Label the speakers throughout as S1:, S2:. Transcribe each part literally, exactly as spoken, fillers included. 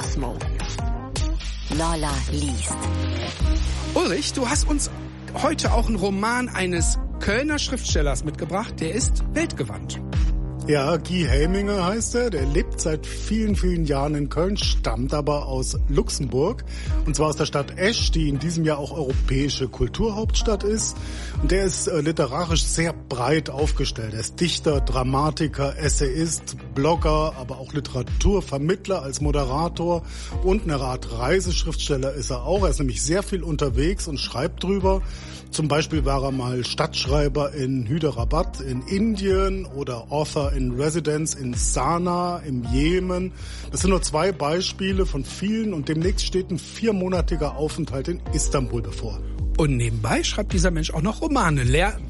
S1: Cosmo. Lolla liest.
S2: Ulrich, du hast uns heute auch einen Roman eines Kölner Schriftstellers mitgebracht, der ist weltgewandt.
S3: Ja, Guy Helminger heißt er. Der lebt seit vielen, vielen Jahren in Köln, stammt aber aus Luxemburg. Und zwar aus der Stadt Esch, die in diesem Jahr auch europäische Kulturhauptstadt ist. Und der ist äh, literarisch sehr breit aufgestellt. Er ist Dichter, Dramatiker, Essayist, Blogger, aber auch Literaturvermittler als Moderator. Und eine Art Reiseschriftsteller ist er auch. Er ist nämlich sehr viel unterwegs und schreibt drüber. Zum Beispiel war er mal Stadtschreiber in Hyderabad in Indien oder Author in Residence in Sanaa im Jemen. Das sind nur zwei Beispiele von vielen und demnächst steht ein viermonatiger Aufenthalt in Istanbul bevor.
S2: Und nebenbei schreibt dieser Mensch auch noch Romane. Lehr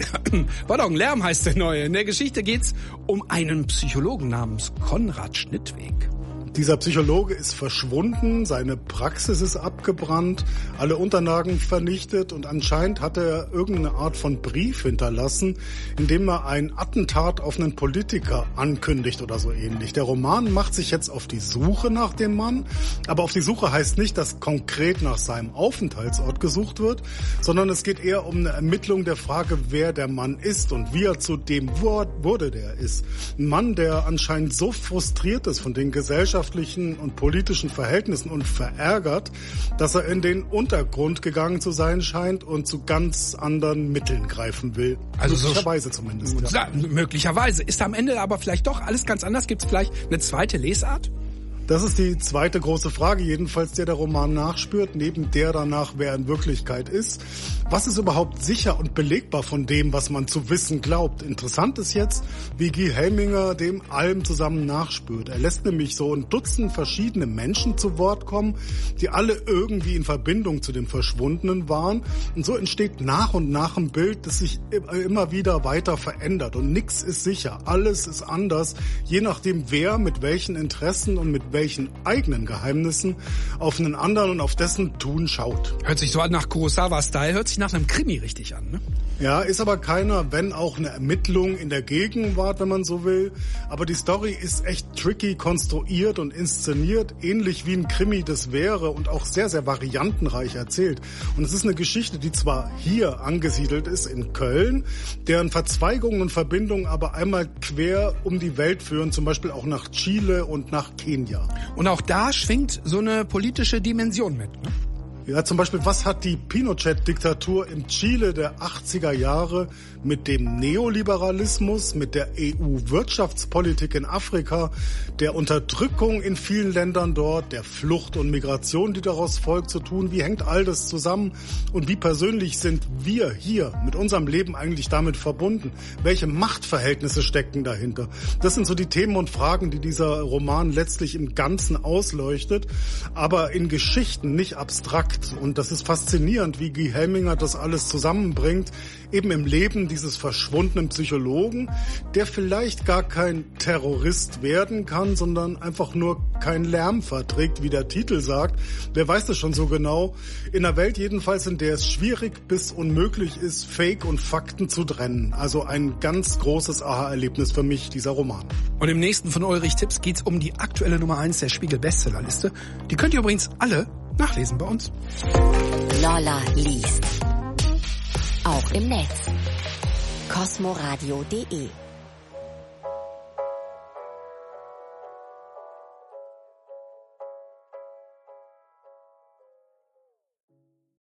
S2: Pardon, Lärm heißt der neue. In der Geschichte geht's um einen Psychologen namens Konrad Schnittweg.
S3: Dieser Psychologe ist verschwunden, seine Praxis ist abgebrannt, alle Unterlagen vernichtet und anscheinend hat er irgendeine Art von Brief hinterlassen, in dem er ein Attentat auf einen Politiker ankündigt oder so ähnlich. Der Roman macht sich jetzt auf die Suche nach dem Mann, aber auf die Suche heißt nicht, dass konkret nach seinem Aufenthaltsort gesucht wird, sondern es geht eher um eine Ermittlung der Frage, wer der Mann ist und wie er zu dem wurde, der er ist. Ein Mann, der anscheinend so frustriert ist von den Gesellschaften, und politischen Verhältnissen und verärgert, dass er in den Untergrund gegangen zu sein scheint und zu ganz anderen Mitteln greifen will.
S2: Also
S3: möglicherweise
S2: so
S3: zumindest.
S2: Ja. Ja, möglicherweise. Ist am Ende aber vielleicht doch alles ganz anders? Gibt es vielleicht eine zweite Lesart?
S3: Das ist die zweite große Frage, jedenfalls der der Roman nachspürt, neben der danach, wer in Wirklichkeit ist. Was ist überhaupt sicher und belegbar von dem, was man zu wissen glaubt? Interessant ist jetzt, wie Guy Helminger dem allem zusammen nachspürt. Er lässt nämlich so ein Dutzend verschiedene Menschen zu Wort kommen, die alle irgendwie in Verbindung zu dem Verschwundenen waren. Und so entsteht nach und nach ein Bild, das sich immer wieder weiter verändert. Und nichts ist sicher, alles ist anders, je nachdem, wer mit welchen Interessen und mit welchen eigenen Geheimnissen auf einen anderen und auf dessen Tun schaut.
S2: Hört sich so an nach Kurosawa-Style, hört sich nach einem Krimi richtig an, ne?
S3: Ja, ist aber keiner, wenn auch eine Ermittlung in der Gegenwart, wenn man so will. Aber die Story ist echt tricky konstruiert und inszeniert, ähnlich wie ein Krimi das wäre und auch sehr, sehr variantenreich erzählt. Und es ist eine Geschichte, die zwar hier angesiedelt ist, in Köln, deren Verzweigungen und Verbindungen aber einmal quer um die Welt führen, zum Beispiel auch nach Chile und nach Kenia.
S2: Und auch da schwingt so eine politische Dimension mit, ne?
S3: Ja, zum Beispiel, was hat die Pinochet-Diktatur im Chile der achtziger Jahre mit dem Neoliberalismus, mit der E U-Wirtschaftspolitik in Afrika, der Unterdrückung in vielen Ländern dort, der Flucht und Migration, die daraus folgt, zu tun? Wie hängt all das zusammen? Und wie persönlich sind wir hier mit unserem Leben eigentlich damit verbunden? Welche Machtverhältnisse stecken dahinter? Das sind so die Themen und Fragen, die dieser Roman letztlich im Ganzen ausleuchtet, aber in Geschichten, nicht abstrakt. Und das ist faszinierend, wie Guy Helminger das alles zusammenbringt, eben im Leben dieses verschwundenen Psychologen, der vielleicht gar kein Terrorist werden kann, sondern einfach nur keinen Lärm verträgt, wie der Titel sagt. Wer weiß das schon so genau? In einer Welt jedenfalls, in der es schwierig bis unmöglich ist, Fake und Fakten zu trennen. Also ein ganz großes Aha-Erlebnis für mich, dieser Roman.
S2: Und im nächsten von Ulrich Tipps geht's um die aktuelle Nummer eins der Spiegel-Bestsellerliste. Die könnt ihr übrigens alle nachlesen bei uns.
S1: Lolla liest. Auch im Netz. cosmoradio punkt de